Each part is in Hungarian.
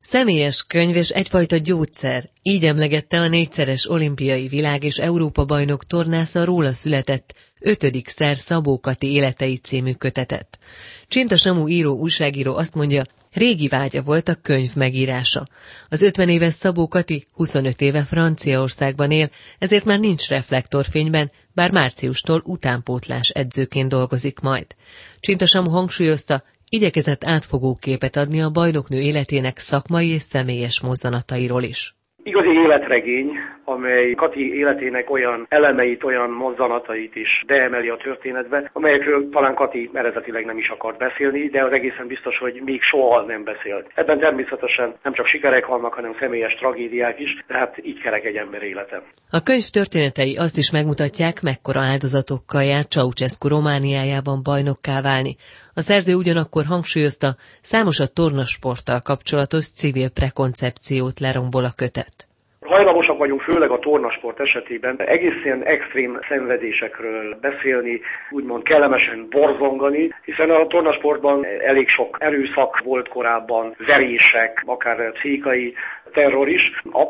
Személyes könyv és egyfajta gyógyszer, így emlegette a 4-szeres olimpiai világ- és Európa-bajnok tornásza róla született 5. szer Szabó Kati életei című kötetet. Csinta Samu újságíró azt mondja, régi vágya volt a könyv megírása. Az 50 éves Szabó Kati 25 éve Franciaországban él, ezért már nincs reflektorfényben, bár márciustól utánpótlás edzőként dolgozik majd. Csinta Samu hangsúlyozta, igyekezett átfogó képet adni a bajnoknő életének szakmai és személyes mozzanatairól is. Igazi életregény, amely Kati életének olyan elemeit, olyan mozzanatait is beemeli a történetbe, amelyekről talán Kati eredetileg nem is akart beszélni, de az egészen biztos, hogy még soha nem beszélt. Ebben természetesen nem csak sikerek vannak, hanem személyes tragédiák is, tehát így kerek egy ember élete. A könyv történetei azt is megmutatják, mekkora áldozatokkal járt Ceausescu Romániájában bajnokká válni. A szerző ugyanakkor hangsúlyozta, számos a tornasporttal kapcsolatos civil prekoncepciót lerombol a kötet. Hajlamosak vagyunk főleg a tornasport esetében egészen extrém szenvedésekről beszélni, úgymond kellemesen borzongani, hiszen a tornasportban elég sok erőszak volt korábban, verések, akár pszichikai terror is. A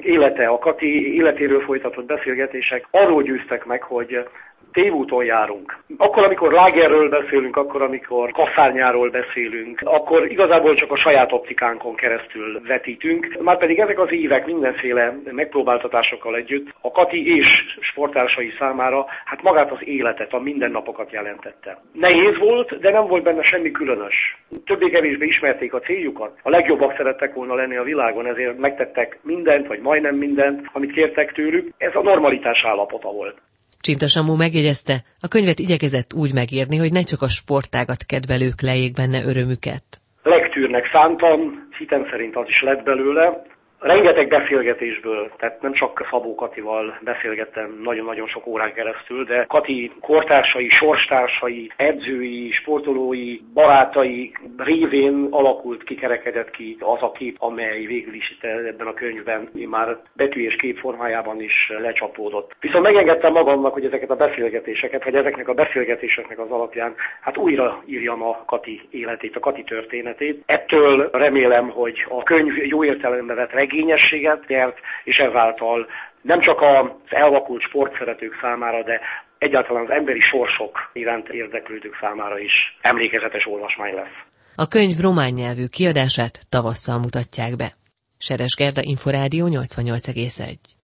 Kati életéről folytatott beszélgetések arról győztek meg, hogy tévúton járunk. Akkor, amikor lágerről beszélünk, akkor, amikor kaszárnyáról beszélünk, akkor igazából csak a saját optikánkon keresztül vetítünk. Márpedig ezek az évek mindenféle megpróbáltatásokkal együtt a Kati és sporttársai számára hát magát az életet, a mindennapokat jelentette. Nehéz volt, de nem volt benne semmi különös. Többé-kevésbé ismerték a céljukat. A legjobbak szerettek volna lenni a világon, ezért megtettek mindent, vagy majdnem mindent, amit kértek tőlük. Ez a normalitás állapota volt. Csinta Samu megjegyezte, a könyvet igyekezett úgy megírni, hogy ne csak a sportágat kedvelők lejjék benne örömüket. Lektűrnek szántam, hitem szerint az is lett belőle. Rengeteg beszélgetésből, tehát nem csak Szabó Katival beszélgettem nagyon-nagyon sok órán keresztül, de Kati kortársai, sorstársai, edzői, sportolói, barátai révén alakult, kikerekedett ki az a kép, amely végül is itt ebben a könyvben már betű és kép formájában is lecsapódott. Viszont megengedtem magamnak, hogy ezeket a beszélgetéseket, vagy ezeknek a beszélgetéseknek az alapján hát újra írjam a Kati életét, a Kati történetét. Ettől remélem, hogy a könyv jó értelemben vett regényességet nyert, és ezáltal nem csak az elvakult sportszeretők számára, de egyáltalán az emberi sorsok iránt érdeklődők számára is emlékezetes olvasmány lesz. A könyv román nyelvű kiadását tavasszal mutatják be. Seres Gerda, Inforádió 88,1.